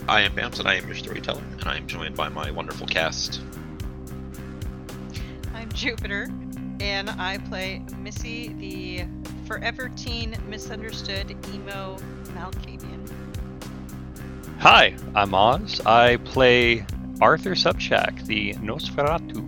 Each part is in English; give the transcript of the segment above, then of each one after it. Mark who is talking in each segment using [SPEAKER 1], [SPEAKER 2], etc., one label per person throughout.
[SPEAKER 1] I am Bams, and I am your storyteller, and I am joined by my wonderful cast.
[SPEAKER 2] I'm Jupiter, and I play Missy, the forever teen misunderstood emo Malkavian.
[SPEAKER 3] Hi, I'm Oz. I play Arthur Subchak, the Nosferatu.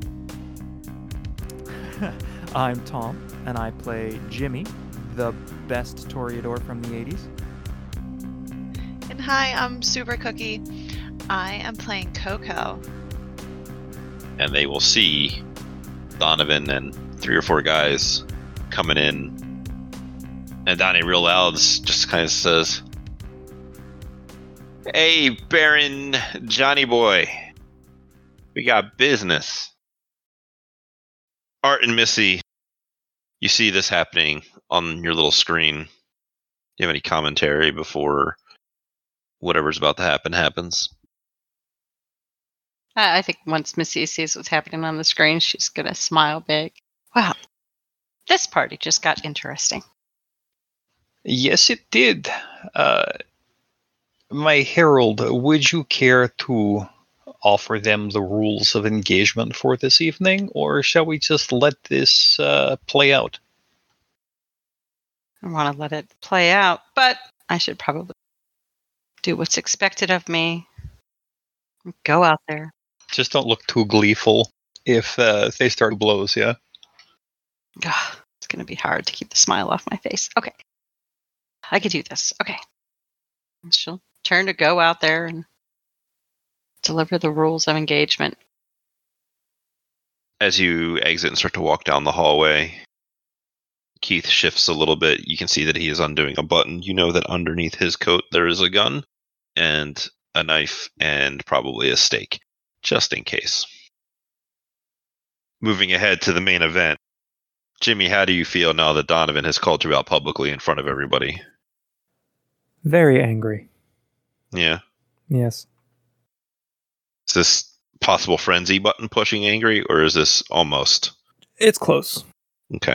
[SPEAKER 4] I'm Tom, and I play Jimmy, the best Toreador from the 80s.
[SPEAKER 5] And hi, I'm Super Cookie. I am playing Coco.
[SPEAKER 1] And they will see Donovan and 3 or 4 guys coming in. And Donnie real loud just kind of says, "Hey, Baron Johnny Boy, we got business." Art and Missy, you see this happening on your little screen. Do you have any commentary before whatever's about to happen happens?
[SPEAKER 2] I think once Missy sees what's happening on the screen, she's going to smile big. Wow, this party just got interesting.
[SPEAKER 3] Yes, it did. My herald, would you care to offer them the rules of engagement for this evening, or shall we just let this play out?
[SPEAKER 2] I want to let it play out, but I should probably do what's expected of me. Go out there.
[SPEAKER 3] Just don't look too gleeful if they start blows, yeah?
[SPEAKER 2] Ugh, it's going to be hard to keep the smile off my face. Okay. I could do this. Okay. She'll turn to go out there and deliver the rules of engagement.
[SPEAKER 1] As you exit and start to walk down the hallway, Keith shifts a little bit. You can see that he is undoing a button. You know that underneath his coat there is a gun and a knife and probably a stake, just in case. Moving ahead to the main event. Jimmy, how do you feel now that Donovan has called you out publicly in front of everybody?
[SPEAKER 4] Very angry.
[SPEAKER 1] Yeah.
[SPEAKER 4] Yes.
[SPEAKER 1] Is this possible frenzy button pushing angry, or is this almost?
[SPEAKER 4] It's close.
[SPEAKER 1] Okay.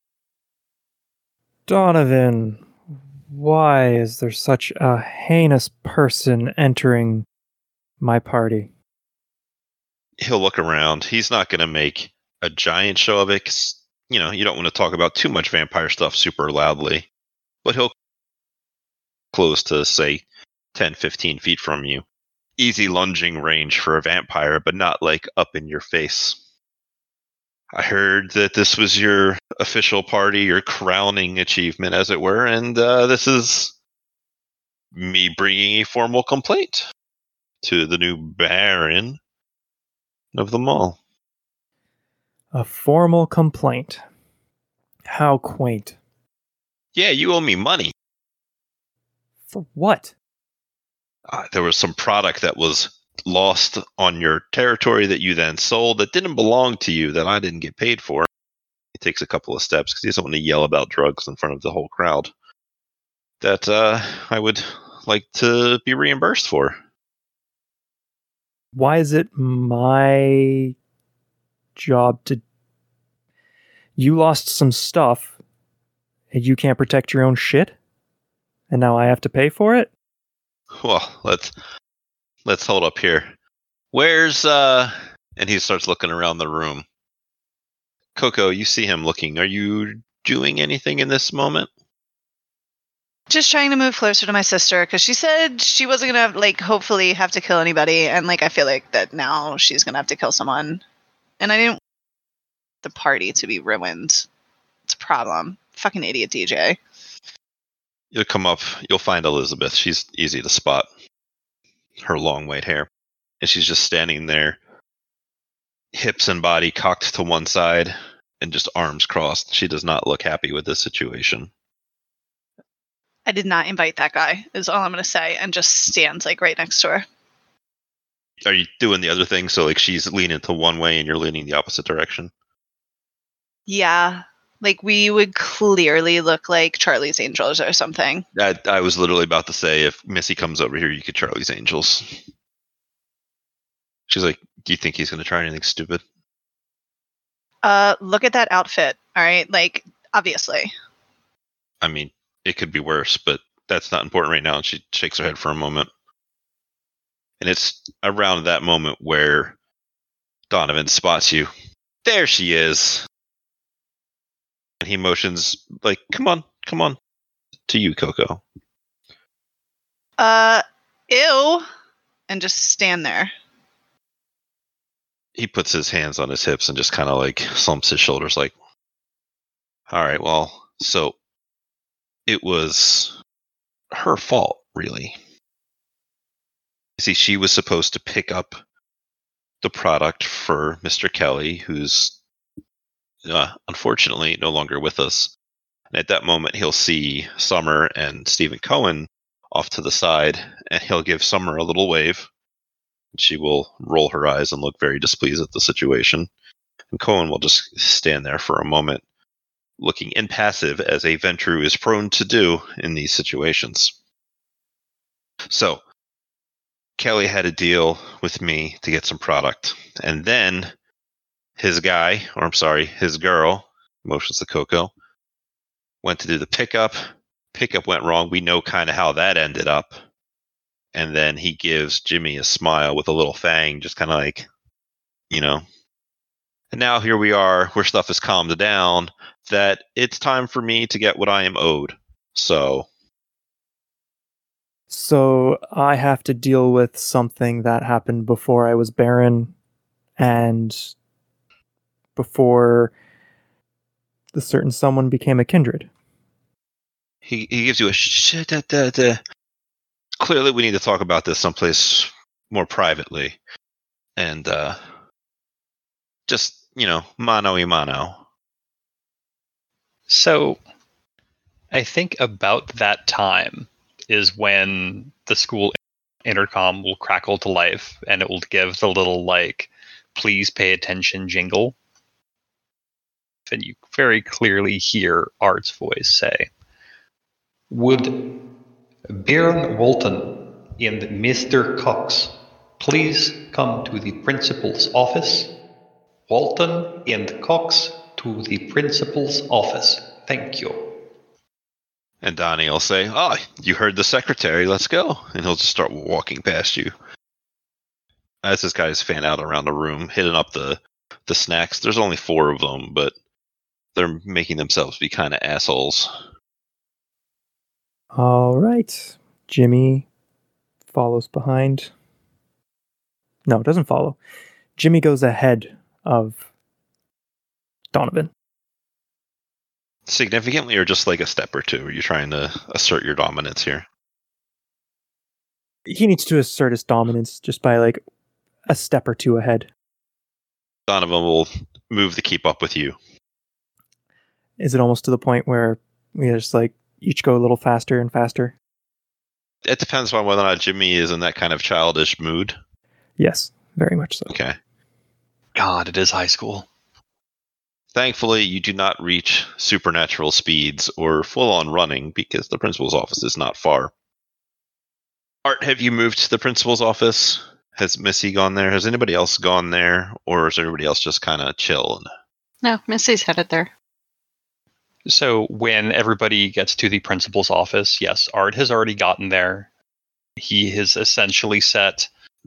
[SPEAKER 4] Donovan, why is there such a heinous person entering my party?
[SPEAKER 1] He'll look around. He's not going to make a giant show of it, 'cause, you don't want to talk about too much vampire stuff super loudly. But he'll close to, say, 10, 15 feet from you. Easy lunging range for a vampire, but not like up in your face. I heard that this was your official party, your crowning achievement, as it were, and this is me bringing a formal complaint to the new Baron of the mall.
[SPEAKER 4] A formal complaint. How quaint.
[SPEAKER 1] Yeah, you owe me money.
[SPEAKER 4] For what?
[SPEAKER 1] There was some product that was lost on your territory that you then sold that didn't belong to you that I didn't get paid for. He takes a couple of steps because he doesn't want to yell about drugs in front of the whole crowd. That I would like to be reimbursed for.
[SPEAKER 4] Why is it my job to... You lost some stuff, and you can't protect your own shit? And now I have to pay for it?
[SPEAKER 1] Well, let's hold up here. Where's and he starts looking around the room. Coco, you see him looking. Are you doing anything in this moment?
[SPEAKER 5] Just trying to move closer to my sister because she said she wasn't going to, hopefully have to kill anybody. And, I feel like that now she's going to have to kill someone. And I didn't want the party to be ruined. It's a problem. Fucking idiot DJ.
[SPEAKER 1] You'll come up, you'll find Elizabeth. She's easy to spot. Her long white hair. And she's just standing there, hips and body cocked to one side, and just arms crossed. She does not look happy with this situation.
[SPEAKER 5] I did not invite that guy, is all I'm going to say, and just stands, right next to her.
[SPEAKER 1] Are you doing the other thing? So, she's leaning to one way and you're leaning the opposite direction?
[SPEAKER 5] Yeah. We would clearly look like Charlie's Angels or something.
[SPEAKER 1] I was literally about to say, if Missy comes over here, you could Charlie's Angels. She's like, do you think he's going to try anything stupid?
[SPEAKER 5] Look at that outfit, all right? Obviously.
[SPEAKER 1] I mean, it could be worse, but that's not important right now. And she shakes her head for a moment. And it's around that moment where Donovan spots you. There she is. And he motions like, come on, to you, Coco.
[SPEAKER 5] Ew. And just stand there.
[SPEAKER 1] He puts his hands on his hips and just kind of like slumps his shoulders like, all right, well, so it was her fault, really. See, she was supposed to pick up the product for Mr. Kelly, who's unfortunately no longer with us. And at that moment, he'll see Summer and Stephen Cohen off to the side, and he'll give Summer a little wave. She will roll her eyes and look very displeased at the situation. And Cohen will just stand there for a moment, looking impassive, as a Ventrue is prone to do in these situations. So, Kelly had a deal with me to get some product. And then his girl, motions to Coco, went to do the pickup. Pickup went wrong. We know kind of how that ended up. And then he gives Jimmy a smile with a little fang, just kind of like, And now here we are, where stuff has calmed down, that it's time for me to get what I am owed. So
[SPEAKER 4] I have to deal with something that happened before I was Baron and before the certain someone became a kindred.
[SPEAKER 1] He gives you a shit. Clearly, we need to talk about this someplace more privately, and just mano a mano.
[SPEAKER 3] So, I think about that time is when the school intercom will crackle to life, and it will give the little "Please pay attention" jingle, and you very clearly hear Art's voice say, "Would Baron Walton and Mr. Cox please come to the principal's office? Walton and Cox to the principal's office. Thank you."
[SPEAKER 1] And Donnie will say, "Oh, you heard the secretary. Let's go." And he'll just start walking past you. As his guys fan out around the room, hitting up the snacks. There's only 4 of them, but they're making themselves be kind of assholes.
[SPEAKER 4] All right. Jimmy follows behind. No, it doesn't follow. Jimmy goes ahead of Donovan.
[SPEAKER 1] Significantly, or just like a step or two? Are you trying to assert your dominance here?
[SPEAKER 4] He needs to assert his dominance just by a step or two ahead.
[SPEAKER 1] Donovan will move to keep up with you.
[SPEAKER 4] Is it almost to the point where we just each go a little faster and faster?
[SPEAKER 1] It depends on whether or not Jimmy is in that kind of childish mood.
[SPEAKER 4] Yes, very much so.
[SPEAKER 1] Okay.
[SPEAKER 3] God, it is high school.
[SPEAKER 1] Thankfully, you do not reach supernatural speeds or full-on running because the principal's office is not far. Art, have you moved to the principal's office? Has Missy gone there? Has anybody else gone there? Or is everybody else just kind of chilling?
[SPEAKER 2] No, Missy's headed there.
[SPEAKER 3] So when everybody gets to the principal's office, yes, Art has already gotten there. He has essentially set...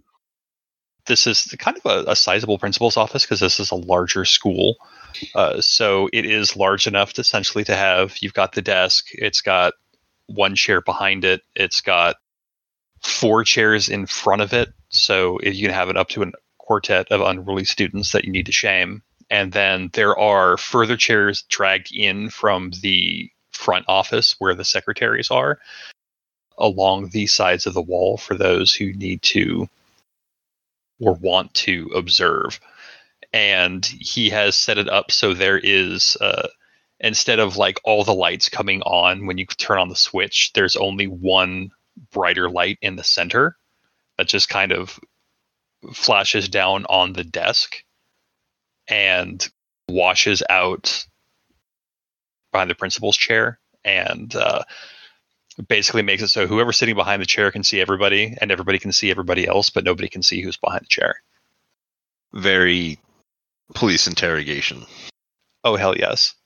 [SPEAKER 3] This is kind of a sizable principal's office because this is a larger school. So it is large enough to essentially to have, you've got the desk, it's got 1 chair behind it, it's got 4 chairs in front of it. So you can have it up to a quartet of unruly students that you need to shame. And then there are further chairs dragged in from the front office where the secretaries are along the sides of the wall for those who need to or want to observe. And he has set it up so there is, instead of all the lights coming on when you turn on the switch, there's only 1 brighter light in the center that just kind of flashes down on the desk and washes out behind the principal's chair, and basically makes it so whoever's sitting behind the chair can see everybody, and everybody can see everybody else, but nobody can see who's behind the chair.
[SPEAKER 1] Very police interrogation.
[SPEAKER 3] Oh, hell yes.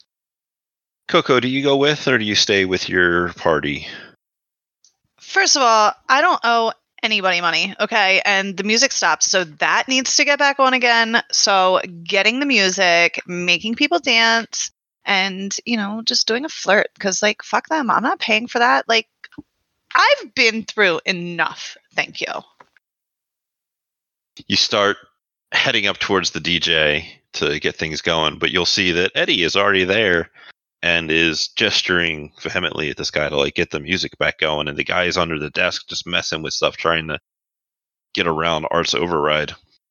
[SPEAKER 1] Coco, do you go with or do you stay with your party?
[SPEAKER 5] First of all, I don't owe anybody money, okay? And the music stopped, so that needs to get back on again. So getting the music, making people dance, and, just doing a flirt, because, like, fuck them. I'm not paying for that. Like, I've been through enough. Thank you.
[SPEAKER 1] You start heading up towards the DJ to get things going, but you'll see that Eddie is already there and is gesturing vehemently at this guy to like get the music back going, and the guy is under the desk just messing with stuff, trying to get around Art's override.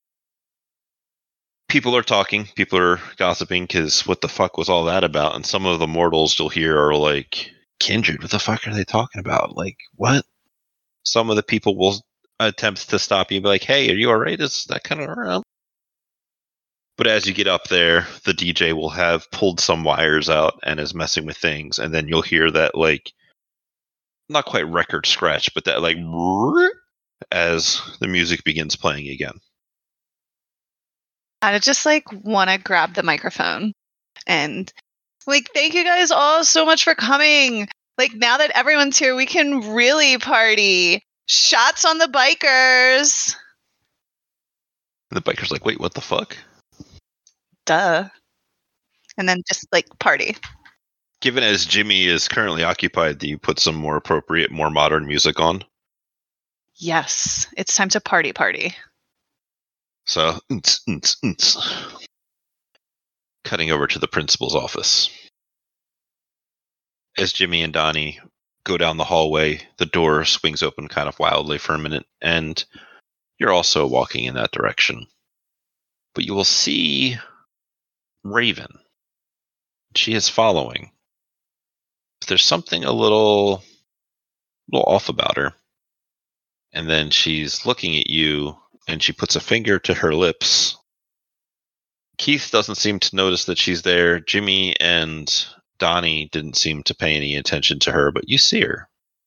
[SPEAKER 1] People are talking, people are gossiping, because what the fuck was all that about? And some of the mortals you'll hear are like, Kindred, what the fuck are they talking about? Like, what? Some of the people will attempt to stop you and be like, hey, are you alright? Is that kind of around? But as you get up there, the DJ will have pulled some wires out and is messing with things, and then you'll hear that, like, not quite record scratch, but that, like, as the music begins playing again.
[SPEAKER 5] I just, like, want to grab the microphone and, like, thank you guys all so much for coming. Like, now that everyone's here, we can really party. Shots on the bikers.
[SPEAKER 1] And the biker's like, wait, what the fuck?
[SPEAKER 5] Duh. And then just, like, party.
[SPEAKER 1] Given as Jimmy is currently occupied, do you put some more appropriate, more modern music on?
[SPEAKER 5] Yes. It's time to party.
[SPEAKER 1] So, cutting over to the principal's office. As Jimmy and Donnie go down the hallway, the door swings open kind of wildly for a minute, and you're also walking in that direction. But you will see Raven. She is following. There's something a little off about her. And then she's looking at you, and she puts a finger to her lips. Keith doesn't seem to notice that she's there. Jimmy and Donnie didn't seem to pay any attention to her, but you see her.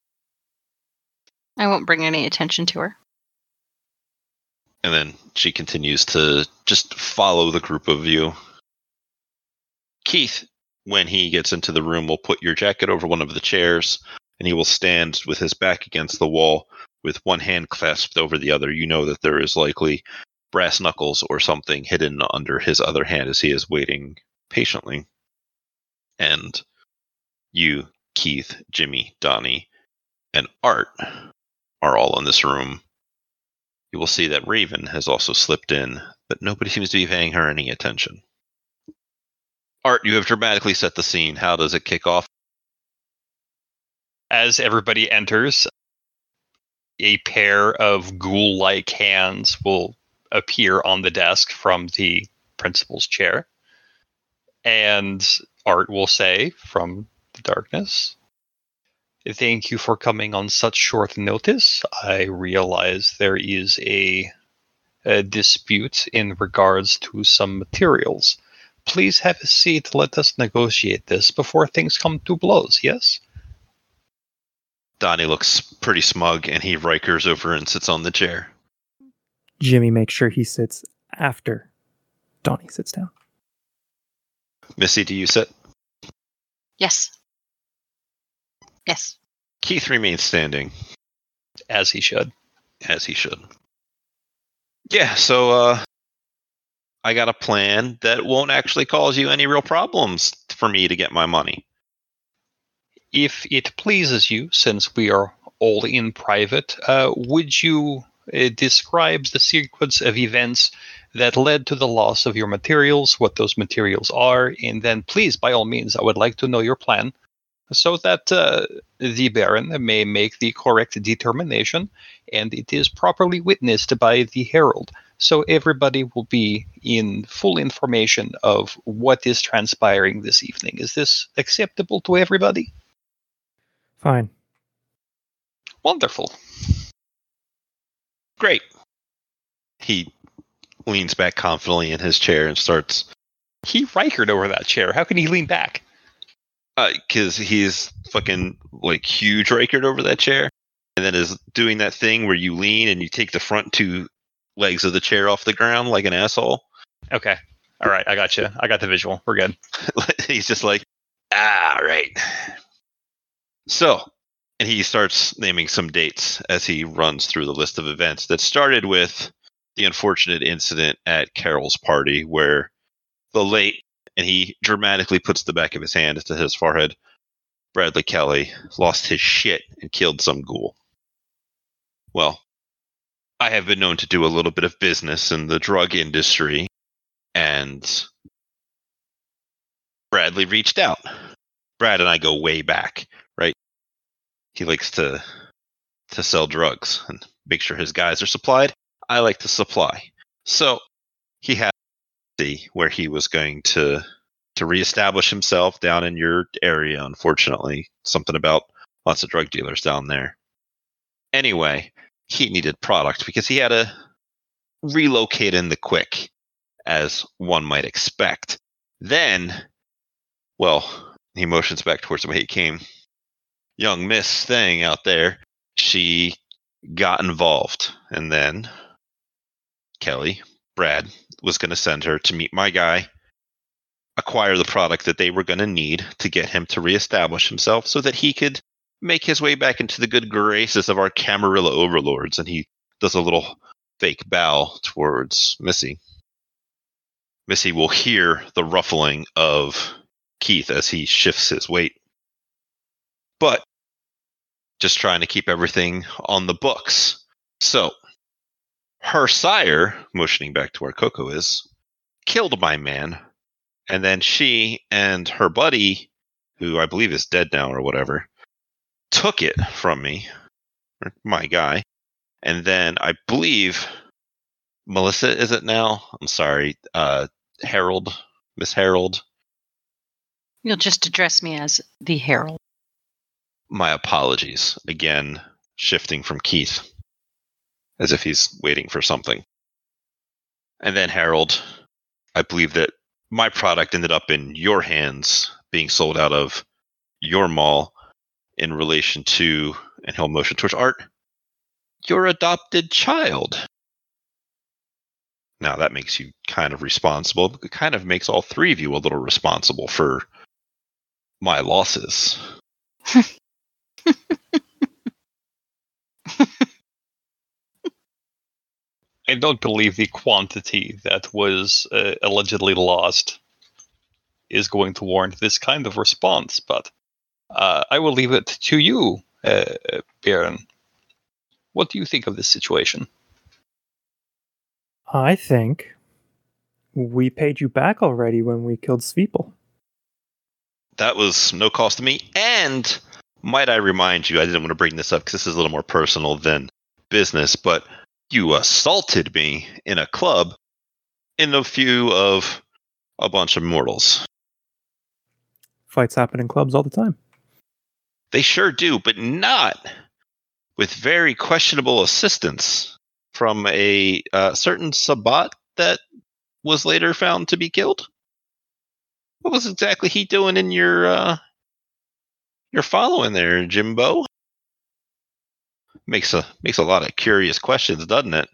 [SPEAKER 2] I won't bring any attention to her.
[SPEAKER 1] And then she continues to just follow the group of you. Keith, when he gets into the room, will put your jacket over one of the chairs, and he will stand with his back against the wall with one hand clasped over the other. You know that there is likely brass knuckles or something hidden under his other hand as he is waiting patiently. And you, Keith, Jimmy, Donnie, and Art are all in this room. You will see that Raven has also slipped in, but nobody seems to be paying her any attention. Art, you have dramatically set the scene. How does it kick off?
[SPEAKER 3] As everybody enters, a pair of ghoul-like hands will appear on the desk from the principal's chair. And Art will say from the darkness, "Thank you for coming on such short notice. I realize there is a dispute in regards to some materials. Please have a seat. Let us negotiate this before things come to blows, yes?"
[SPEAKER 1] Donnie looks pretty smug, and he Rikers over and sits on the chair.
[SPEAKER 4] Jimmy makes sure he sits after Donnie sits down.
[SPEAKER 1] Missy, do you sit?
[SPEAKER 2] Yes. Yes.
[SPEAKER 1] Keith remains standing.
[SPEAKER 3] As he should.
[SPEAKER 1] As he should. Yeah, so I got a plan that won't actually cause you any real problems for me to get my money.
[SPEAKER 3] If it pleases you, since we are all in private, would you describe the sequence of events that led to the loss of your materials, what those materials are, and then please, by all means, I would like to know your plan so that the Baron may make the correct determination and it is properly witnessed by the Herald. So everybody will be in full information of what is transpiring this evening. Is this acceptable to everybody?
[SPEAKER 4] Fine.
[SPEAKER 3] Wonderful.
[SPEAKER 1] Great. He leans back confidently in his chair and starts...
[SPEAKER 3] He Rikered over that chair. How can he lean back?
[SPEAKER 1] Because he's fucking, like, huge Rikered over that chair. And then is doing that thing where you lean and you take the front two legs of the chair off the ground like an asshole.
[SPEAKER 3] Okay. All right. I got you. I got the visual. We're good.
[SPEAKER 1] He's just like, all right. So, And he starts naming some dates as he runs through the list of events that started with the unfortunate incident at Carol's party where the late, and he dramatically puts the back of his hand to his forehead, Bradley Kelly lost his shit and killed some ghoul. Well, I have been known to do a little bit of business in the drug industry, and Bradley reached out. Brad and I go way back, right? He likes to sell drugs and make sure his guys are supplied. I like to supply. So he had to see where he was going to reestablish himself down in your area, unfortunately. Something about lots of drug dealers down there. Anyway, he needed product because he had to relocate in the quick, as one might expect. Then, well, he motions back towards the way he came. Young Miss Thing out there, she got involved. And then Kelly, Brad, was going to send her to meet my guy, acquire the product that they were going to need to get him to reestablish himself so that he could make his way back into the good graces of our Camarilla overlords. And he does a little fake bow towards Missy. Missy will hear the ruffling of Keith as he shifts his weight. But just trying to keep everything on the books. So, her sire, motioning back to where Coco is, killed my man. And then she and her buddy, who I believe is dead now or whatever, took it from me, or my guy. And then I believe Melissa, is it now? I'm sorry, Harold, Miss Harold.
[SPEAKER 2] You'll just address me as the Herald.
[SPEAKER 1] My apologies. Again, shifting from Keith, as if he's waiting for something. And then Harold, I believe that my product ended up in your hands, being sold out of your mall in relation to, and he'll motion towards Art, your adopted child. Now that makes you kind of responsible. It kind of makes all three of you a little responsible for my losses.
[SPEAKER 3] I don't believe the quantity that was allegedly lost is going to warrant this kind of response, but I will leave it to you, Baron. What do you think of this situation?
[SPEAKER 4] I think we paid you back already when we killed Sveeple.
[SPEAKER 1] That was no cost to me. And might I remind you, I didn't want to bring this up because this is a little more personal than business, but you assaulted me in a club in a view of a bunch of mortals.
[SPEAKER 4] Fights happen in clubs all the time.
[SPEAKER 1] They sure do, but not with very questionable assistance from a certain Sabbat that was later found to be killed. What was exactly he doing in your following there, Jimbo? Makes a lot of curious questions, doesn't it?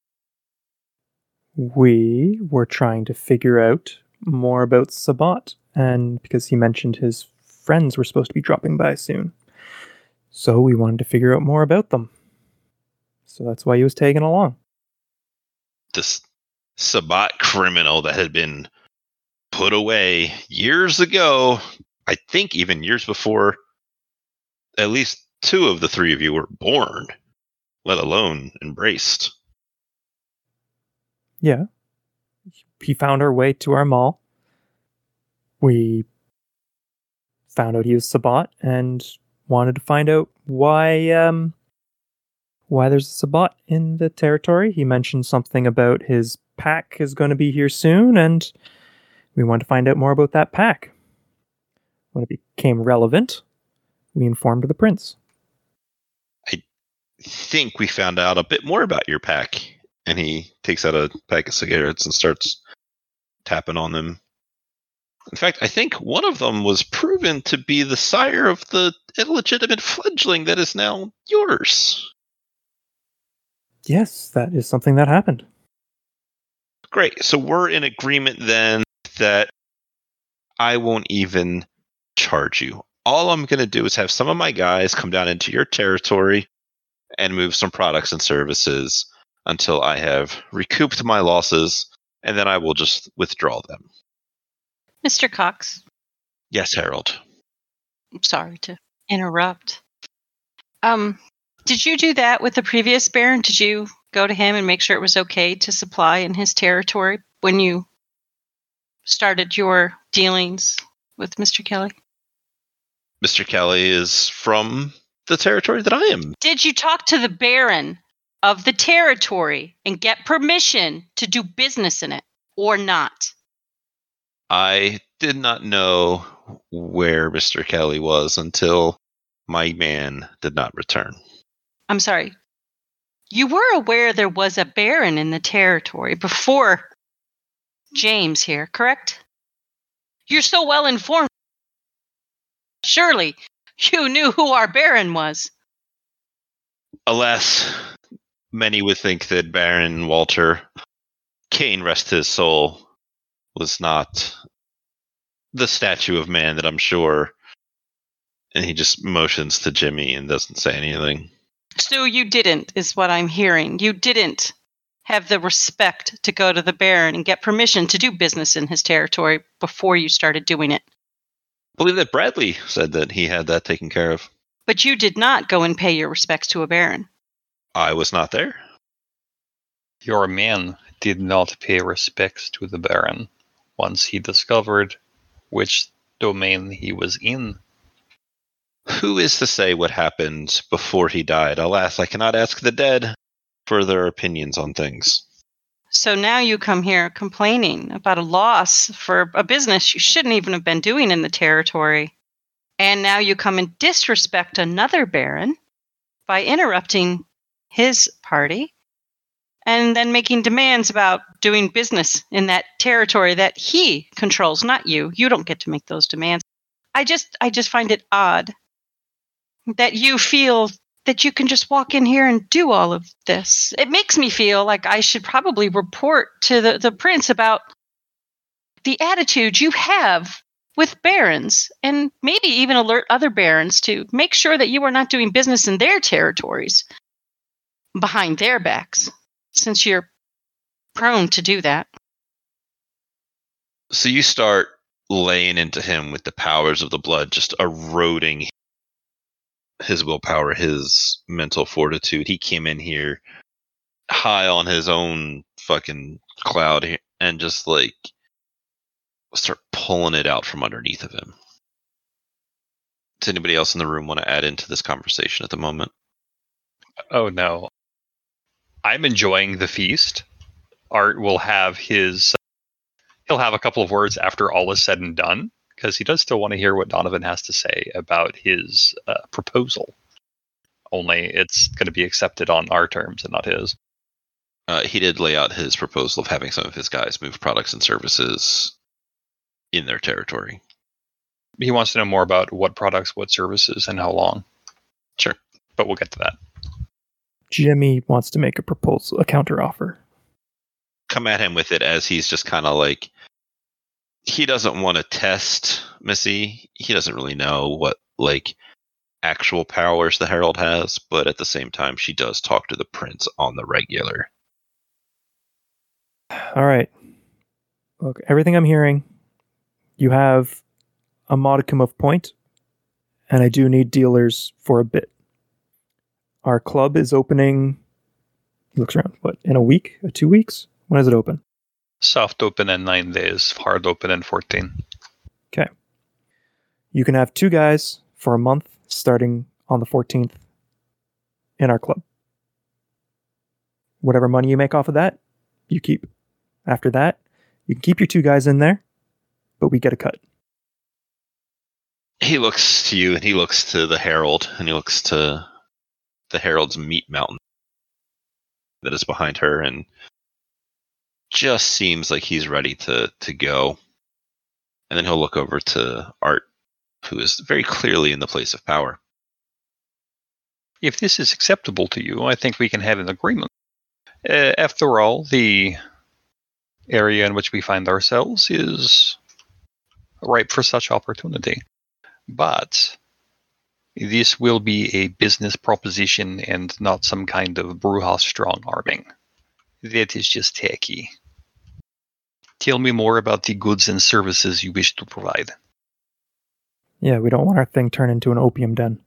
[SPEAKER 4] We were trying to figure out more about Sabbat, and because he mentioned his friends were supposed to be dropping by soon. So we wanted to figure out more about them. So that's why he was tagging along.
[SPEAKER 1] This Sabbat criminal that had been put away years ago, I think even years before at least two of the three of you were born, let alone embraced.
[SPEAKER 4] Yeah. He found our way to our mall. We found out he was Sabbat and wanted to find out why there's a Sabbat in the territory. He mentioned something about his pack is going to be here soon, and we wanted to find out more about that pack. When it became relevant, we informed the prince.
[SPEAKER 1] I think we found out a bit more about your pack. And he takes out a pack of cigarettes and starts tapping on them. In fact, I think one of them was proven to be the sire of the illegitimate fledgling that is now yours.
[SPEAKER 4] Yes, that is something that happened.
[SPEAKER 1] Great. So we're in agreement then that I won't even charge you. all I'm going to do is have some of my guys come down into your territory and move some products and services until I have recouped my losses, and then I will just withdraw them.
[SPEAKER 2] Mr. Cox,
[SPEAKER 1] Yes, Harold.
[SPEAKER 2] I'm sorry to interrupt. Did you do that with the previous Baron? Did you go to him and make sure it was okay to supply in his territory when you started your dealings with Mr. Kelly?
[SPEAKER 1] Mr. Kelly is from the territory that I am.
[SPEAKER 2] Did you talk to the Baron of the territory and get permission to do business in it or not?
[SPEAKER 1] I did not know where Mr. Kelly was until my man did not return.
[SPEAKER 2] I'm sorry. You were aware there was a Baron in the territory before James here, correct? You're so well informed. Surely you knew who our Baron was.
[SPEAKER 1] Alas, many would think that Baron Walter Kane, rest his soul, was not the statue of man that I'm sure. And he just motions to Jimmy and doesn't say anything.
[SPEAKER 2] So you didn't, is what I'm hearing. You didn't have the respect to go to the Baron and get permission to do business in his territory before you started doing it.
[SPEAKER 1] I believe that Bradley said that he had that taken care of.
[SPEAKER 2] But you did not go and pay your respects to a Baron.
[SPEAKER 1] I was not there.
[SPEAKER 3] Your man did not pay respects to the Baron once he discovered which domain he was in.
[SPEAKER 1] Who is to say what happened before he died? Alas, I cannot ask the dead for their opinions on things.
[SPEAKER 2] So now you come here complaining about a loss for a business you shouldn't even have been doing in the territory. And now you come and disrespect another Baron by interrupting his party and then making demands about doing business in that territory that he controls, not you. You don't get to make those demands. I just find it odd that you feel that you can just walk in here and do all of this. It makes me feel like I should probably report to the prince about the attitude you have with barons, and maybe even alert other barons to make sure that you are not doing business in their territories behind their backs, since you're prone to do that.
[SPEAKER 1] So you start laying into him with the powers of the blood, just eroding his willpower, his mental fortitude. He came in here high on his own fucking cloud and just like start pulling it out from underneath of him. Does anybody else in the room want to add into this conversation at the moment?
[SPEAKER 3] Oh no. I'm enjoying the feast. Art will have he'll have a couple of words after all is said and done, because he does still want to hear what Donovan has to say about his proposal. Only it's going to be accepted on our terms and not his.
[SPEAKER 1] He did lay out his proposal of having some of his guys move products and services in their territory.
[SPEAKER 3] He wants to know more about what products, what services, and how long.
[SPEAKER 1] Sure.
[SPEAKER 3] But we'll get to that.
[SPEAKER 4] Jimmy wants to make a proposal, a counteroffer.
[SPEAKER 1] Come at him with it as he's just kind of like, he doesn't want to test Missy. He doesn't really know what like actual powers the Herald has, but at the same time, she does talk to the prince on the regular.
[SPEAKER 4] All right. Look, everything I'm hearing, you have a modicum of point, and I do need dealers for a bit. Our club is opening, he looks around, what, in a week? 2 weeks? When does it open?
[SPEAKER 3] Soft open in 9 days, hard open in 14.
[SPEAKER 4] Okay. You can have 2 guys for a month starting on the 14th in our club. Whatever money you make off of that, you keep. After that, you can keep your 2 guys in there, but we get a cut.
[SPEAKER 1] He looks to you and he looks to the Herald and he looks to the Herald's meat mountain that is behind her and just seems like he's ready to go. And then he'll look over to Art, who is very clearly in the place of power.
[SPEAKER 3] If this is acceptable to you, I think we can have an agreement. After all, the area in which we find ourselves is ripe for such opportunity. But this will be a business proposition and not some kind of Brewhouse strong arming. That is just tacky. Tell me more about the goods and services you wish to provide.
[SPEAKER 4] Yeah, we don't want our thing turned into an opium den.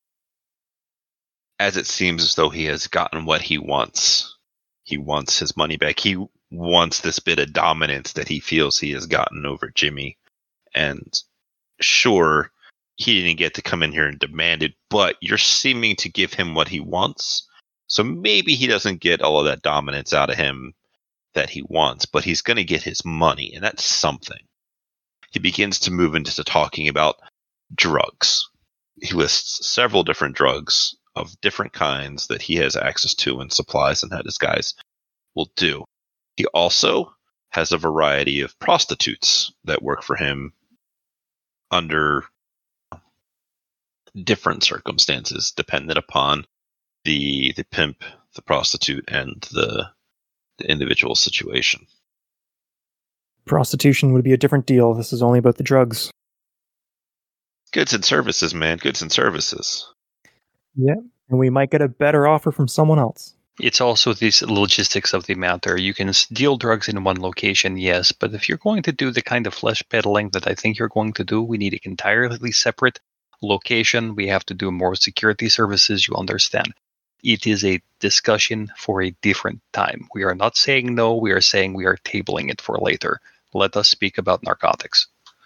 [SPEAKER 1] As it seems as though he has gotten what he wants. He wants his money back. He wants this bit of dominance that he feels he has gotten over Jimmy. And sure, he didn't get to come in here and demand it, but you're seeming to give him what he wants. So maybe he doesn't get all of that dominance out of him that he wants, but he's going to get his money, and that's something. He begins to move into talking about drugs. He lists several different drugs of different kinds that he has access to and supplies and that his guys will do. He also has a variety of prostitutes that work for him under different circumstances, dependent upon the pimp, the prostitute, and the individual situation.
[SPEAKER 4] Prostitution would be a different deal. This is only about the drugs.
[SPEAKER 1] Goods and services, man. Goods and services.
[SPEAKER 4] Yeah, and we might get a better offer from someone else.
[SPEAKER 3] It's also these logistics of the matter. You can deal drugs in one location, yes, but if you're going to do the kind of flesh peddling that I think you're going to do, we need an entirely separate location. We have to do more security services, you understand. It is a discussion for a different time. We are not saying no, we are saying we are tabling it for later. Let us speak about narcotics.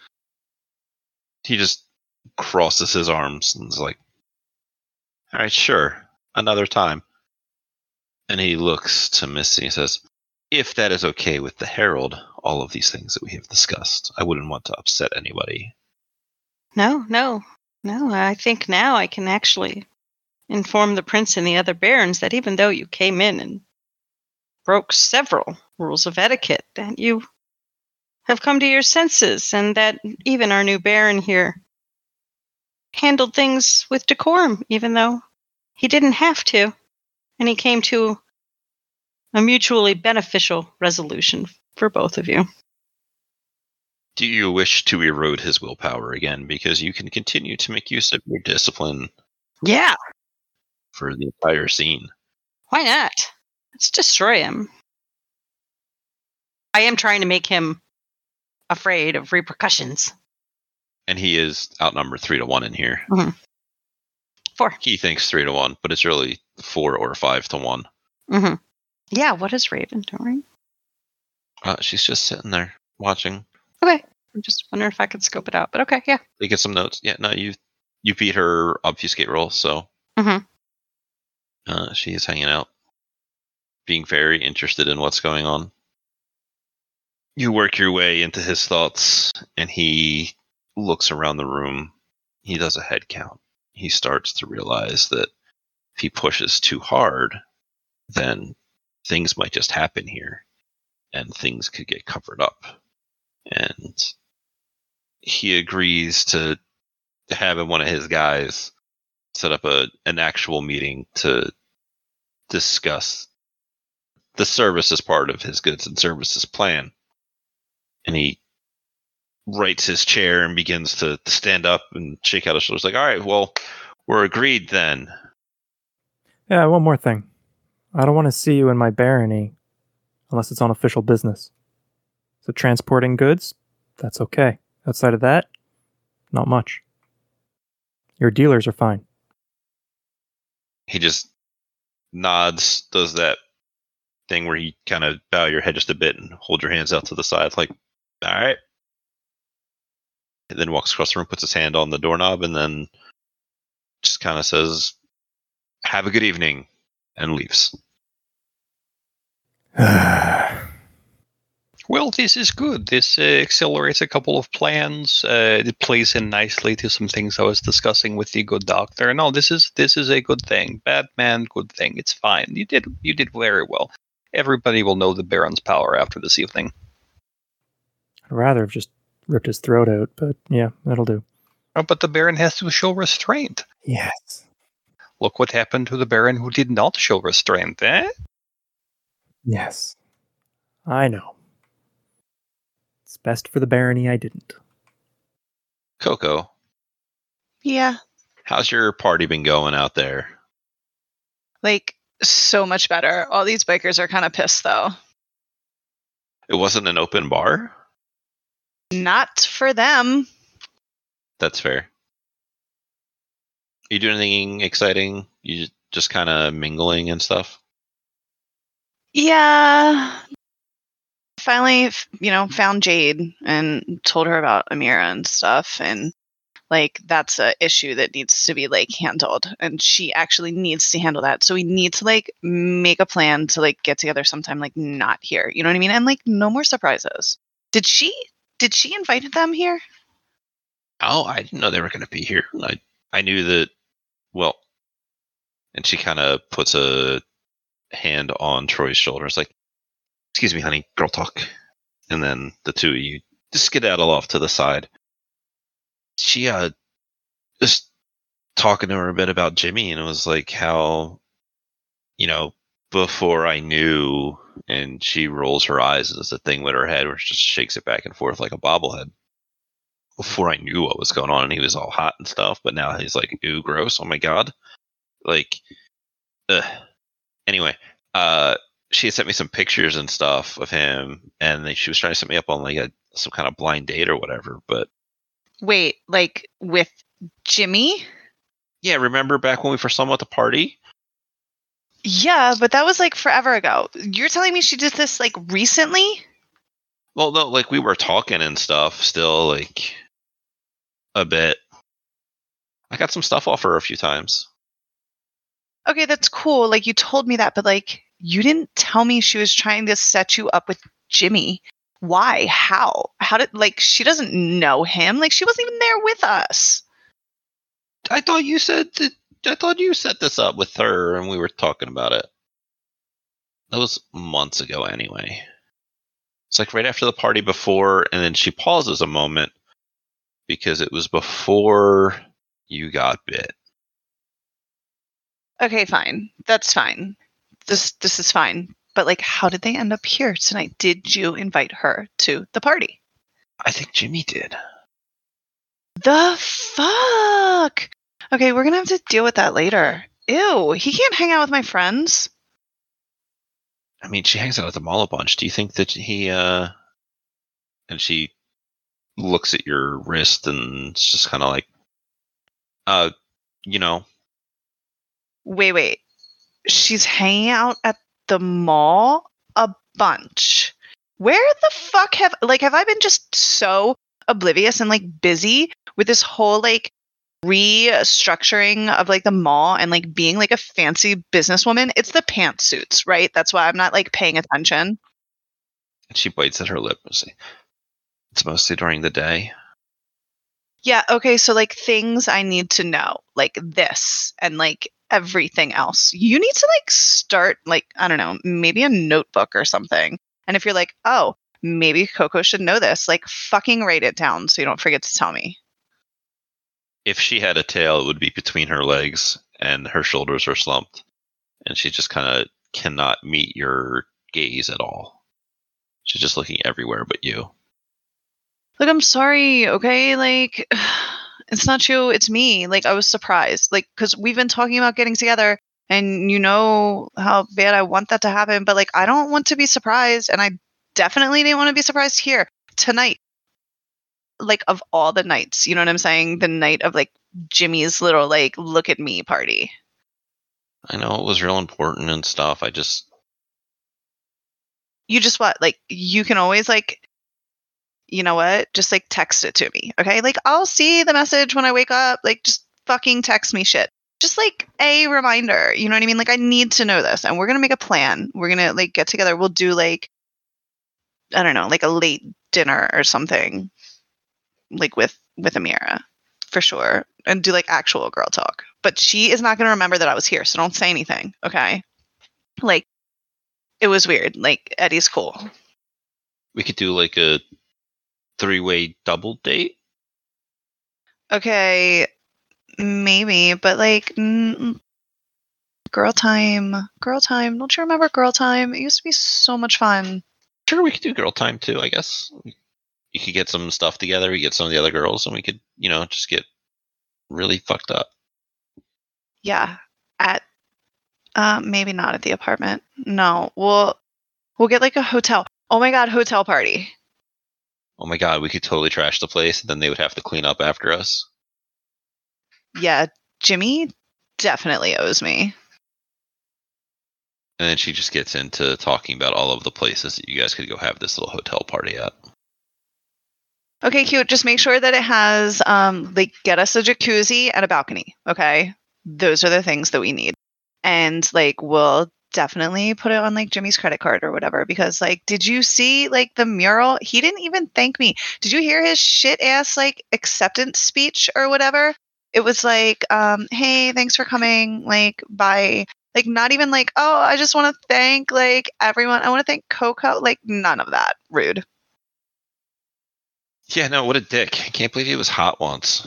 [SPEAKER 1] He just crosses his arms and is like, all right, sure, another time. And he looks to Missy and says, if that is okay with the Herald, all of these things that we have discussed, I wouldn't want to upset anybody.
[SPEAKER 2] No. I think now I can actually inform the prince and the other barons that even though you came in and broke several rules of etiquette, that you have come to your senses, and that even our new baron here handled things with decorum, even though he didn't have to. And he came to a mutually beneficial resolution for both of you.
[SPEAKER 1] Do you wish to erode his willpower again? Because you can continue to make use of your discipline
[SPEAKER 2] Yeah,
[SPEAKER 1] for the entire scene.
[SPEAKER 2] why not? Let's destroy him. I am trying to make him afraid of repercussions.
[SPEAKER 1] And he is outnumbered 3-1 in here.
[SPEAKER 2] Mm-hmm. 4.
[SPEAKER 1] He thinks 3-1, but it's really 4 or 5-1.
[SPEAKER 2] Mm-hmm. Yeah, what is Raven doing?
[SPEAKER 1] She's just sitting there watching.
[SPEAKER 2] Okay. I'm just wondering if I could scope it out, but okay, yeah.
[SPEAKER 1] They get some notes. Yeah, no, you beat her obfuscate roll, so
[SPEAKER 2] Mm-hmm.
[SPEAKER 1] she is hanging out, being very interested in what's going on. You work your way into his thoughts, and he looks around the room. He does a head count. He starts to realize that if he pushes too hard, then things might just happen here, and things could get covered up. And he agrees to have one of his guys set up an actual meeting to discuss the services part of his goods and services plan. And he rights his chair and begins to stand up and shake out his shoulders like, all right, well, we're agreed then.
[SPEAKER 4] Yeah, one more thing. I don't want to see you in my barony unless it's on official business. So transporting goods, that's okay. Outside of that, not much. Your dealers are fine.
[SPEAKER 1] He just nods, does that thing where you kind of bow your head just a bit and hold your hands out to the side like, all right. And then walks across the room, puts his hand on the doorknob, and then just kind of says, have a good evening, and leaves.
[SPEAKER 3] Well, this is good. This accelerates a couple of plans. It plays in nicely to some things I was discussing with the good doctor. No, this is a good thing. Batman, good thing. It's fine. You did very well. Everybody will know the Baron's power after this evening.
[SPEAKER 4] I'd rather have just ripped his throat out, but yeah, that'll do.
[SPEAKER 3] Oh, but the Baron has to show restraint.
[SPEAKER 4] Yes.
[SPEAKER 3] Look what happened to the Baron who did not show restraint, eh?
[SPEAKER 4] Yes. I know. It's best for the barony I didn't.
[SPEAKER 1] Coco,
[SPEAKER 5] Yeah.
[SPEAKER 1] How's your party been going out there?
[SPEAKER 5] Like, so much better. All these bikers are kind of pissed, though.
[SPEAKER 1] It wasn't an open bar?
[SPEAKER 5] Not for them.
[SPEAKER 1] That's fair. You doing anything exciting? You just kind of mingling and stuff?
[SPEAKER 5] Yeah. Finally, found Jade and told her about Amira and stuff. And, like, that's a issue that needs to be, like, handled. And she actually needs to handle that. So we need to, like, make a plan to, like, get together sometime, like, not here. You know what I mean? And, like, no more surprises. Did she invite them here?
[SPEAKER 1] Oh, I didn't know they were going to be here. I knew that, well, and she kind of puts a hand on Troy's shoulder. It's like, excuse me, honey, girl talk. And then the two of you just skedaddle off to the side. She just talking to her a bit about Jimmy, and it was like how, before I knew, and she rolls her eyes as a thing with her head where she just shakes it back and forth like a bobblehead. Before I knew what was going on, and he was all hot and stuff, but now he's like, ew, gross, oh my god. Like, ugh. Anyway, she had sent me some pictures and stuff of him, and she was trying to set me up on like some kind of blind date or whatever, but...
[SPEAKER 5] Wait, like with Jimmy?
[SPEAKER 1] Yeah, remember back when we first saw him at the party?
[SPEAKER 5] Yeah, but that was like forever ago. You're telling me she did this like recently?
[SPEAKER 1] Well, no, like we were talking and stuff still, like a bit. I got some stuff off her a few times.
[SPEAKER 5] Okay, that's cool. Like you told me that, but like you didn't tell me she was trying to set you up with Jimmy. Why? How? How did, like, she doesn't know him? Like she wasn't even there with us.
[SPEAKER 1] I thought you said that. I thought you set this up with her and we were talking about it. That was months ago anyway. It's like right after the party before, and then she pauses a moment because it was before you got bit.
[SPEAKER 5] Okay, fine. That's fine. This is fine. But like how did they end up here tonight? Did you invite her to the party?
[SPEAKER 1] I think Jimmy did.
[SPEAKER 5] The fuck? Okay, we're gonna have to deal with that later. Ew, he can't hang out with my friends.
[SPEAKER 1] I mean, she hangs out with them all a bunch. Do you think that he, and she looks at your wrist and it's just kind of like,
[SPEAKER 5] Wait. She's hanging out at the mall a bunch. Where the fuck have I been just so oblivious and like busy with this whole like restructuring of like the mall and like being like a fancy businesswoman? It's the pantsuits, right? That's why I'm not like paying attention.
[SPEAKER 1] And she bites at her lip and says, it's mostly during the day.
[SPEAKER 5] Yeah, okay, so like things I need to know, like this and like everything else. You need to like start like, I don't know, maybe a notebook or something. And if you're like, oh, maybe Coco should know this, like fucking write it down so you don't forget to tell me.
[SPEAKER 1] If she had a tail, it would be between her legs and her shoulders are slumped. And she just kind of cannot meet your gaze at all. She's just looking everywhere but you.
[SPEAKER 5] Look, I'm sorry, okay? Like, it's not you, it's me. Like, I was surprised. Like, because we've been talking about getting together, and you know how bad I want that to happen, but like, I don't want to be surprised, and I definitely didn't want to be surprised here tonight. Like, of all the nights, you know what I'm saying? The night of like Jimmy's little like look at me party.
[SPEAKER 1] I know it was real important and stuff.
[SPEAKER 5] You just what? Like, you can always like, you know what? Just like text it to me, okay? Like, I'll see the message when I wake up. Like, just fucking text me shit. Just like a reminder, you know what I mean? Like, I need to know this, and we're gonna make a plan. We're gonna like get together. We'll do like, I don't know, like a late dinner or something, like with Amira, for sure, and do like actual girl talk. But she is not gonna remember that I was here, so don't say anything, okay? Like, it was weird. Like, Eddie's cool.
[SPEAKER 1] We could do like a 3-way double date.
[SPEAKER 5] Okay, maybe, but like, girl time. Don't you remember girl time? It used to be so much fun.
[SPEAKER 1] Sure, we could do girl time too, I guess. You could get some stuff together. We get some of the other girls, and we could, just get really fucked up.
[SPEAKER 5] Yeah. At maybe not at the apartment. No. We'll get like a hotel. Oh my god, hotel party.
[SPEAKER 1] Oh my god, we could totally trash the place, and then they would have to clean up after us.
[SPEAKER 5] Yeah, Jimmy definitely owes me.
[SPEAKER 1] And then she just gets into talking about all of the places that you guys could go have this little hotel party at.
[SPEAKER 5] Okay, cute. Just make sure that it has like get us a jacuzzi and a balcony, okay? Those are the things that we need. And like we'll definitely put it on like Jimmy's credit card or whatever because like did you see like the mural? He didn't even thank me. Did you hear his shit ass like acceptance speech or whatever? It was like hey, thanks for coming, like bye. Like not even like, oh, I just want to thank like everyone. I want to thank Coco. Like none of that. Rude.
[SPEAKER 1] Yeah, no, what a dick. I can't believe he was hot once.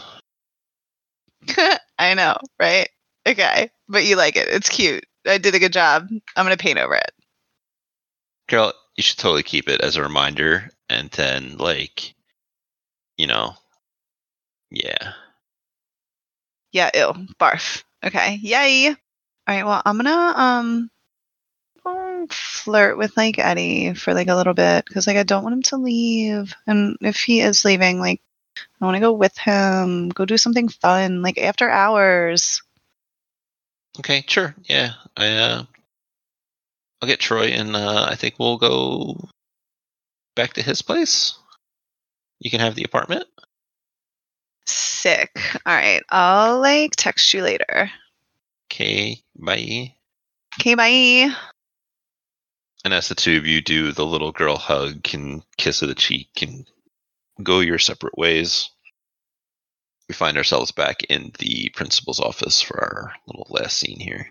[SPEAKER 5] I know, right? Okay. But you like it. It's cute. I did a good job. I'm going to paint over it.
[SPEAKER 1] Girl, you should totally keep it as a reminder. And then, like, you know, yeah.
[SPEAKER 5] Yeah, ew. Barf. Okay. Yay. All right. Well, I'm going to flirt with like Eddie for like a little bit because like I don't want him to leave. And if he is leaving, like I want to go with him, go do something fun, like after hours.
[SPEAKER 1] Okay, sure. Yeah. I'll get Troy and I think we'll go back to his place. You can have the apartment.
[SPEAKER 5] Sick. All right. I'll like text you later.
[SPEAKER 1] Okay, bye.
[SPEAKER 5] Okay, bye.
[SPEAKER 1] And as the two of you do the little girl hug and kiss of the cheek and go your separate ways, we find ourselves back in the principal's office for our little last scene here.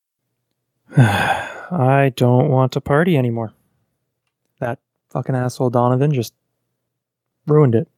[SPEAKER 4] I don't want to party anymore. That fucking asshole Donovan just ruined it.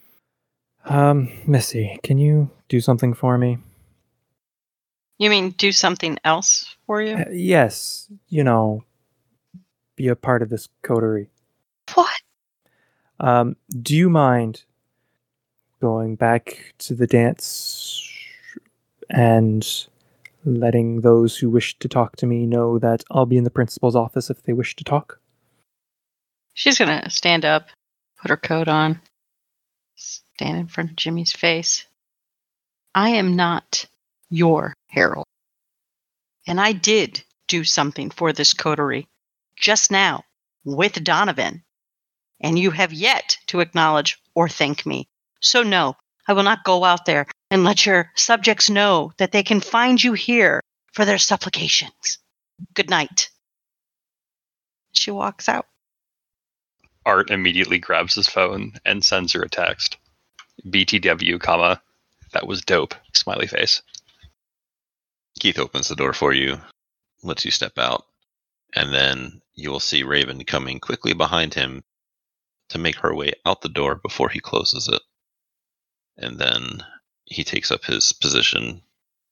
[SPEAKER 4] Missy, can you do something for me?
[SPEAKER 2] You mean do something else for you?
[SPEAKER 4] Yes, you know, be a part of this coterie.
[SPEAKER 2] What?
[SPEAKER 4] Do you mind going back to the dance and letting those who wish to talk to me know that I'll be in the principal's office if they wish to talk?
[SPEAKER 2] She's gonna stand up, put her coat on, stand in front of Jimmy's face. I am not your herald. And I did do something for this coterie just now with Donovan. And you have yet to acknowledge or thank me. So no, I will not go out there and let your subjects know that they can find you here for their supplications. Good night. She walks out.
[SPEAKER 3] Art immediately grabs his phone and sends her a text. BTW, comma, that was dope, smiley face.
[SPEAKER 1] Keith opens the door for you, lets you step out, and then you will see Raven coming quickly behind him to make her way out the door before he closes it. And then he takes up his position.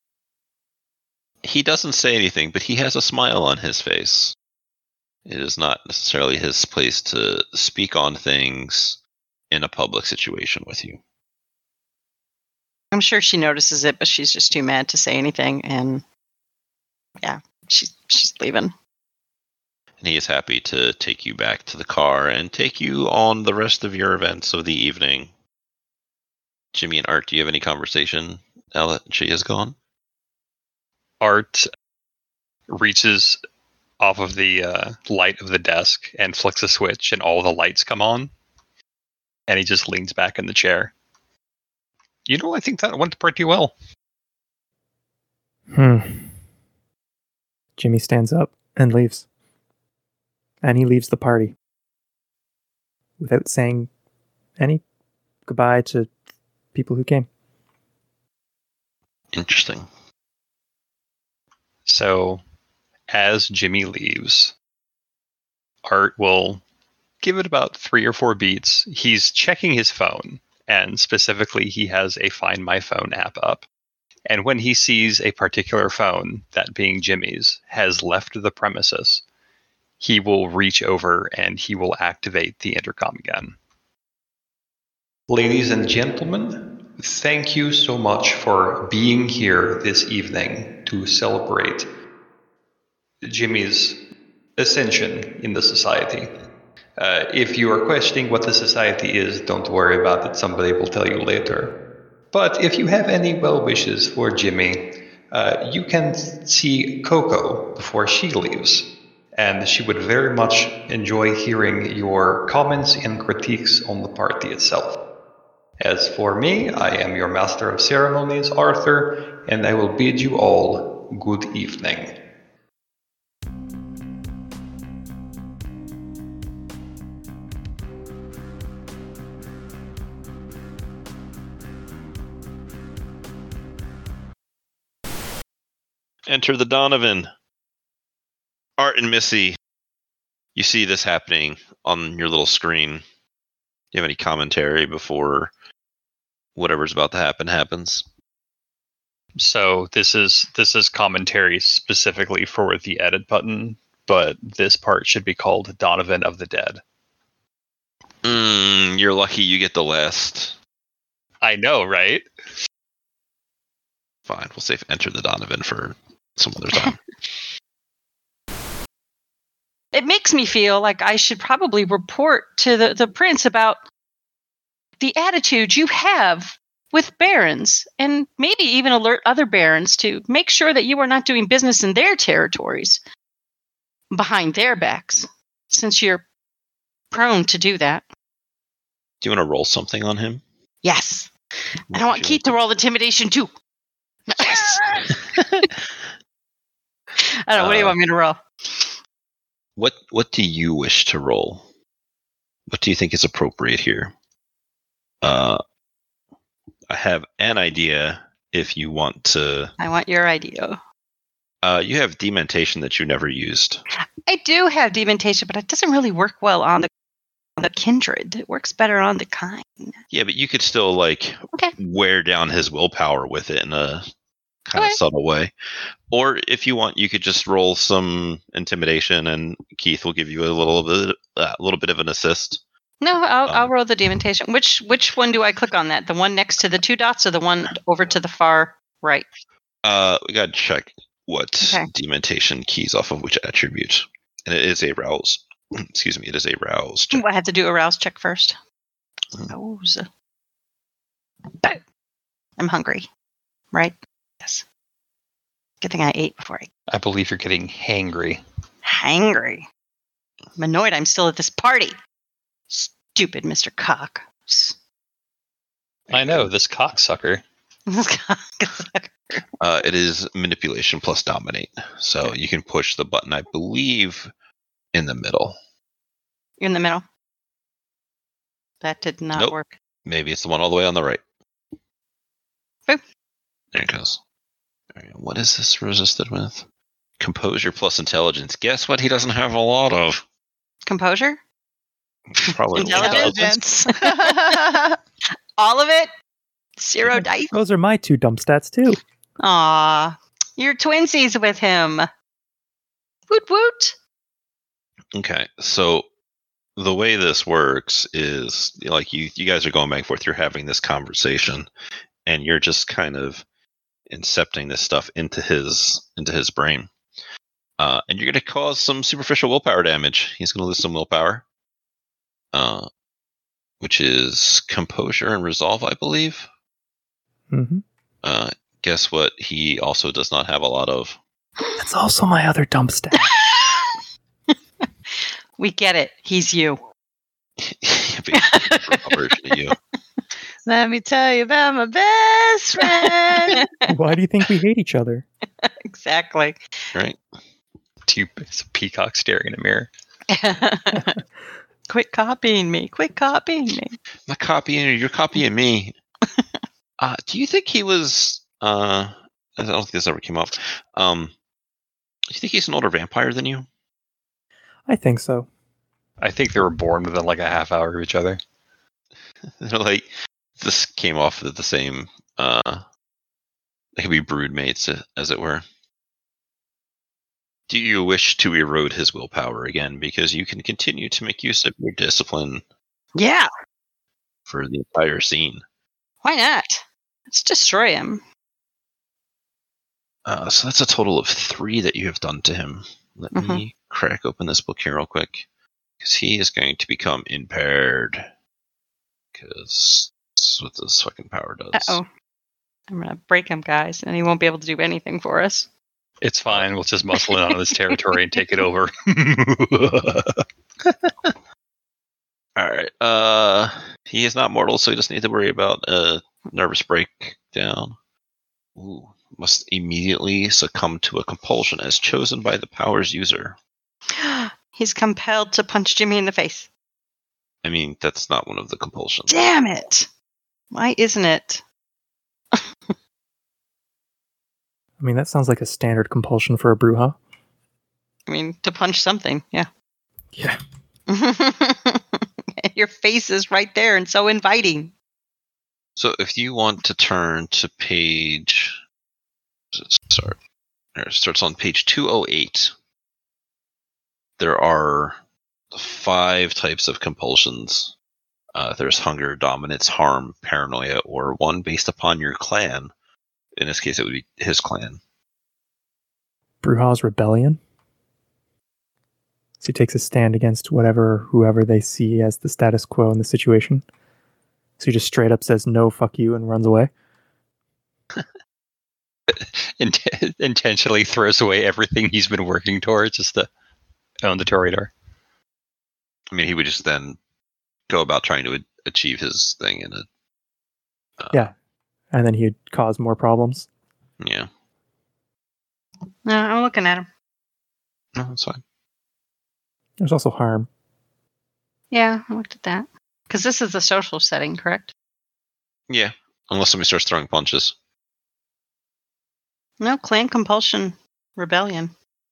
[SPEAKER 1] He doesn't say anything, but he has a smile on his face. It is not necessarily his place to speak on things in a public situation with you.
[SPEAKER 2] I'm sure she notices it, but she's just too mad to say anything. And yeah, she's leaving.
[SPEAKER 1] And he is happy to take you back to the car and take you on the rest of your events of the evening. Jimmy and Art, do you have any conversation now that she has gone?
[SPEAKER 3] Art reaches off of the light of the desk and flicks a switch and all the lights come on. And he just leans back in the chair. You know, I think that went pretty well.
[SPEAKER 4] Jimmy stands up and leaves. And he leaves the party without saying any goodbye to people who came.
[SPEAKER 1] Interesting.
[SPEAKER 3] So, as Jimmy leaves, Art will give it about 3 or 4 beats. He's checking his phone, and specifically, he has a Find My Phone app up. And when he sees a particular phone, that being Jimmy's, has left the premises, he will reach over and he will activate the intercom again. Ladies and gentlemen, Thank you so much for being here this evening to celebrate Jimmy's ascension in the society. If you are questioning what the society is, don't worry about it. Somebody will tell you later. But if you have any well wishes for Jimmy, you can see Coco before she leaves. And she would very much enjoy hearing your comments and critiques on the party itself. As for me, I am your Master of Ceremonies, Arthur, and I will bid you all good evening.
[SPEAKER 1] Enter the Donovan. Art and Missy, you see this happening on your little screen. Do you have any commentary before whatever's about to happen happens?
[SPEAKER 3] So this is commentary specifically for the edit button, but this part should be called Donovan of the Dead.
[SPEAKER 1] You're lucky you get the last.
[SPEAKER 3] I know, right?
[SPEAKER 1] Fine, we'll save Enter the Donovan for some other time.
[SPEAKER 2] It makes me feel like I should probably report to the prince about the attitude you have with barons, and maybe even alert other barons to make sure that you are not doing business in their territories behind their backs, since you're prone to do that.
[SPEAKER 1] Do you want to roll something on him?
[SPEAKER 2] Yes. And I want Keith to roll intimidation too. Yes. I don't know. What do you want me to roll?
[SPEAKER 1] What do you wish to roll? What do you think is appropriate here? I have an idea if you want to.
[SPEAKER 2] I want your idea.
[SPEAKER 1] You have dementation that you never used.
[SPEAKER 2] I do have dementation, but it doesn't really work well on the kindred. It works better on the kind.
[SPEAKER 1] Yeah, but you could still wear down his willpower with it in a kind of subtle way. Or if you want, you could just roll some intimidation, and Keith will give you a little bit of an assist.
[SPEAKER 2] No, I'll roll the dementation. Which one do I click on that? The one next to the two dots, or the one over to the far right?
[SPEAKER 1] We gotta check what dementation keys off of which attribute, and it is a rouse. Excuse me, it is a rouse check.
[SPEAKER 2] I have to do a rouse check first. Rouse. I'm hungry, right? Yes. Good thing I ate before
[SPEAKER 3] I believe you're getting hangry.
[SPEAKER 2] Hangry. I'm annoyed I'm still at this party. Stupid Mr. Cock.
[SPEAKER 3] I know, this cocksucker.
[SPEAKER 1] It is manipulation plus dominate. So you can push the button, I believe, in the middle.
[SPEAKER 2] In the middle? That did not work.
[SPEAKER 1] Maybe it's the one all the way on the right.
[SPEAKER 2] Boop.
[SPEAKER 1] There it goes. All right, what is this resisted with? Composure plus intelligence. Guess what he doesn't have a lot of?
[SPEAKER 2] Composure?
[SPEAKER 1] Probably
[SPEAKER 5] Intelligence.
[SPEAKER 2] All of it? 0 dice?
[SPEAKER 4] Those are my 2 dump stats, too.
[SPEAKER 2] Aw. You're twinsies with him. Woot woot.
[SPEAKER 1] Okay, so the way this works is like you guys are going back and forth. You're having this conversation, and you're just kind of incepting this stuff into his brain, and you're going to cause some superficial willpower damage. He's going to lose some willpower, which is composure and resolve, I believe.
[SPEAKER 4] Mm-hmm.
[SPEAKER 1] Guess what? He also does not have a lot of.
[SPEAKER 4] That's also my other dump stat.
[SPEAKER 2] We get it. He's you.
[SPEAKER 1] A version of you.
[SPEAKER 5] Let me tell you about my best friend.
[SPEAKER 4] Why do you think we hate each other?
[SPEAKER 2] Exactly.
[SPEAKER 1] Right.
[SPEAKER 3] It's a peacock staring in a mirror.
[SPEAKER 2] Quit copying me. Quit copying me.
[SPEAKER 1] I'm not copying you. You're copying me. Do you think he was? I don't think this ever came up. Do you think he's an older vampire than you?
[SPEAKER 4] I think so.
[SPEAKER 3] I think they were born within like a half hour of each other.
[SPEAKER 1] They're like, this came off of the same. They could be brood mates, as it were. Do you wish to erode his willpower again? Because you can continue to make use of your discipline.
[SPEAKER 2] Yeah.
[SPEAKER 1] For the entire scene.
[SPEAKER 2] Why not? Let's destroy him.
[SPEAKER 1] So that's a total of 3 that you have done to him. Let me crack open this book here real quick. Because he is going to become impaired. Because that's what this fucking power does.
[SPEAKER 2] Uh-oh. I'm going to break him, guys, and he won't be able to do anything for us.
[SPEAKER 3] It's fine. We'll just muscle in on this territory and take it over.
[SPEAKER 1] Alright. He is not mortal, so he doesn't need to worry about a nervous breakdown. Ooh. Must immediately succumb to a compulsion as chosen by the power's user.
[SPEAKER 2] He's compelled to punch Jimmy in the face.
[SPEAKER 1] I mean, that's not one of the compulsions.
[SPEAKER 2] Damn it! Why isn't it?
[SPEAKER 4] I mean, that sounds like a standard compulsion for a Brujah.
[SPEAKER 2] I mean, to punch something, yeah.
[SPEAKER 4] Yeah.
[SPEAKER 2] Your face is right there and so inviting.
[SPEAKER 1] So if you want to turn to page... It starts on page 208. There are 5 types of compulsions. There's hunger, dominance, harm, paranoia, or one based upon your clan. In this case, it would be his clan.
[SPEAKER 4] Brujah's rebellion. So he takes a stand against whoever they see as the status quo in the situation. So he just straight up says, no, fuck you, and runs away.
[SPEAKER 3] Intentionally throws away everything he's been working towards just to own the Toreador.
[SPEAKER 1] I mean, he would just then go about trying to achieve his thing in it.
[SPEAKER 4] Yeah. And then he'd cause more problems.
[SPEAKER 1] Yeah.
[SPEAKER 2] No, I'm looking at him.
[SPEAKER 1] No, that's fine.
[SPEAKER 4] There's also harm.
[SPEAKER 2] Yeah, I looked at that. Because this is a social setting, correct?
[SPEAKER 1] Yeah. Unless somebody starts throwing punches.
[SPEAKER 2] No, clan compulsion, rebellion.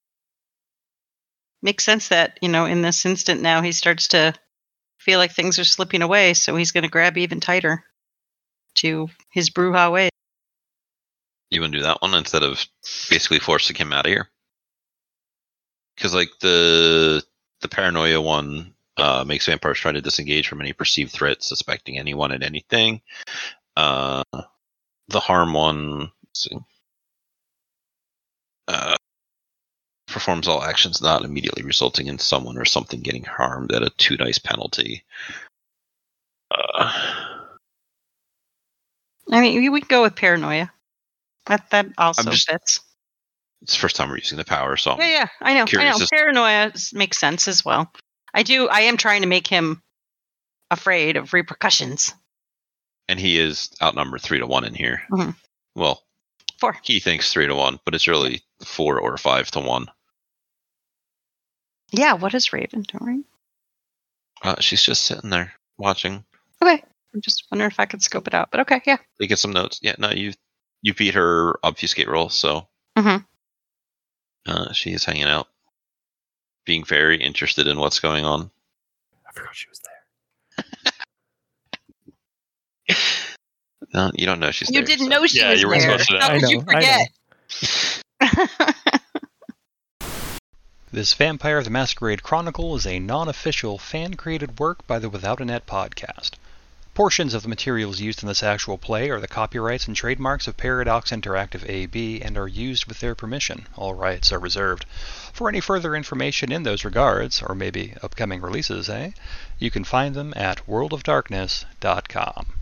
[SPEAKER 2] Makes sense that, in this instant now he starts to feel like things are slipping away, so he's going to grab even tighter to his Brujah way.
[SPEAKER 1] You want to do that one instead of basically forcing him out of here? Because, like, the paranoia one makes vampires try to disengage from any perceived threat, suspecting anyone and anything. The harm one... Let's see. Performs all actions not immediately resulting in someone or something getting harmed at a 2 dice penalty.
[SPEAKER 2] I mean, we can go with paranoia. That also fits.
[SPEAKER 1] It's the first time we're using the power, so
[SPEAKER 2] Yeah, I know.
[SPEAKER 1] curious.
[SPEAKER 2] Paranoia makes sense as well. I am trying to make him afraid of repercussions.
[SPEAKER 1] And he is outnumbered 3-1 in here.
[SPEAKER 2] Mhm.
[SPEAKER 1] Well,
[SPEAKER 2] 4.
[SPEAKER 1] he thinks 3-1, but it's really 4 or 5-1.
[SPEAKER 2] Yeah, what is Raven doing?
[SPEAKER 1] She's just sitting there watching.
[SPEAKER 2] Okay. I'm just wondering if I could scope it out, but okay, yeah.
[SPEAKER 1] They get some notes. Yeah, no, you beat her obfuscate roll, so she is hanging out, being very interested in what's going on.
[SPEAKER 4] I forgot she was there.
[SPEAKER 1] No, you don't know she's
[SPEAKER 2] You
[SPEAKER 1] there.
[SPEAKER 2] didn't know she was
[SPEAKER 3] you weren't
[SPEAKER 2] there.
[SPEAKER 3] supposed to know.
[SPEAKER 2] How could you forget?
[SPEAKER 3] This Vampire the Masquerade Chronicle is a non-official, fan-created work by the Without a Net podcast. Portions of the materials used in this actual play are the copyrights and trademarks of Paradox Interactive AB and are used with their permission. All rights are reserved. For any further information in those regards, or maybe upcoming releases, you can find them at worldofdarkness.com.